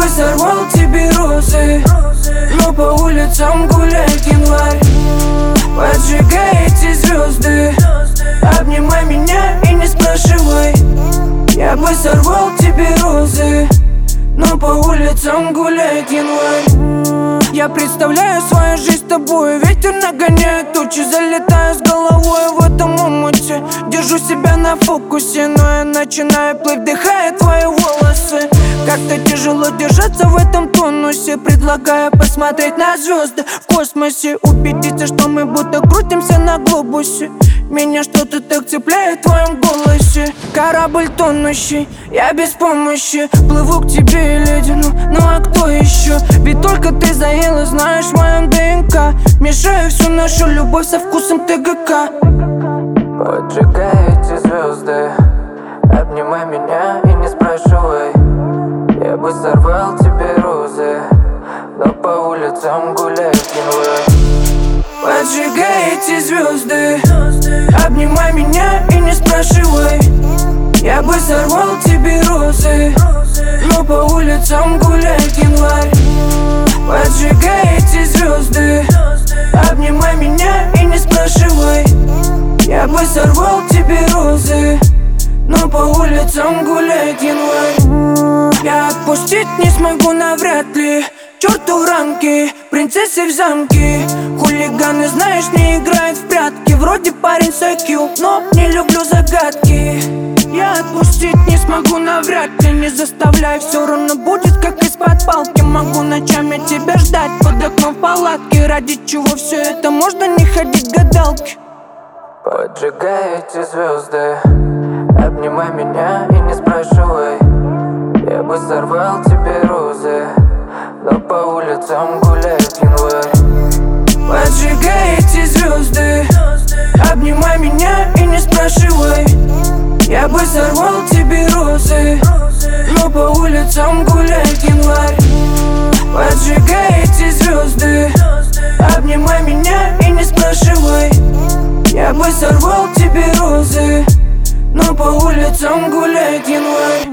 бы сорвал тебе розы, но по улицам гуляет январь. Поджигай эти звезды, обнимай меня и не спрашивай. Я бы сорвал тебе розы, но по улицам гуляет январь. Я представляю свою жизнь с тобой. Ветер нагоняет тучи, залетаю с головой в этом омуте. Держу себя на фокусе, но я начинаю плыть, вдыхая твои волосы. Как-то тяжело держаться в этом тонусе. Предлагаю посмотреть на звезды в космосе, убедиться, что мы будто крутимся на глобусе. Меня что-то так цепляет в твоем голосе. Корабль тонущий, я без помощи плыву к тебе, ледяну, ну а кто еще? Ведь только ты заела, знаешь, в моем ДНК. Мешаю всю нашу любовь со вкусом ТГК. Поджигай эти звезды, обнимай меня и не спрашивай. Я бы сорвал тебе розы, но по улицам гуляет январь. Поджигай эти звезды, обнимай меня и не спрашивай. Я бы сорвал тебе розы, но по улицам гуляет январь. Поджигай эти звезды, обнимай меня и не спрашивай. Я бы сорвал тебе розы, но по улицам гуляет январь. Я отпустить не смогу навряд ли. Черту в рамки, принцессы в замке. Хулиганы, знаешь, не играют в прятки. Вроде парень с IQ, но не люблю загадки. Я отпустить не смогу навряд ли. Не заставляй, все равно будет как из-под палки. Могу ночами тебя ждать под окном в палатке. Ради чего все это, можно не ходить гадалки. Поджигай эти звезды, обнимай меня и не спрашивай. Я бы сорвал тебе розы, но по улицам гуляет январь. Поджигай эти звезды, обнимай меня и не спрашивай. Я бы сорвал тебе розы, но по улицам гуляет январь. Поджигай эти звезды, обнимай меня и не спрашивай. Я бы сорвал тебе розы, но по улицам гуляет январь.